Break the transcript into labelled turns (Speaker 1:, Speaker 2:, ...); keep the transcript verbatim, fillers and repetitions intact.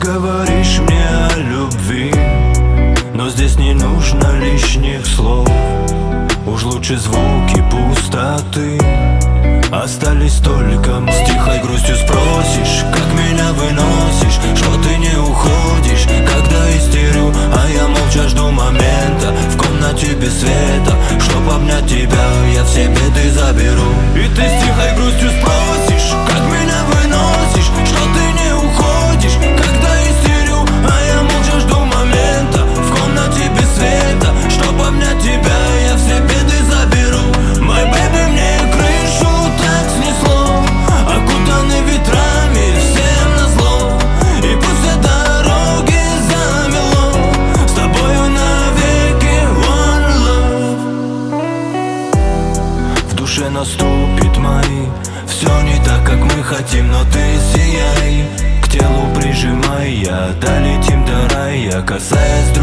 Speaker 1: говоришь мне о любви, но здесь не нужно лишних слов. Уж лучше звуки пустоты, остались только мы. С тихой грустью спросишь, как меня выносишь, что ты не уходишь, когда истерю. А я молча жду момента в комнате без света, чтоб обнять тебя, я все беды заберу. И ты с тихой грустью спросишь, как меня выносишь, что ты не уходишь, когда истерю. А я молча жду момента в комнате без света, чтоб обнять тебя, я все беды заберу. Мой бэби, мне крышу так снесло, окутаны ветрами всем назло. И пусть все дороги замело, с тобою навеки one love. В душе наступит май, все не так, как мы хотим, но ты сияй. К телу прижимай, я долетим до рая, касаясь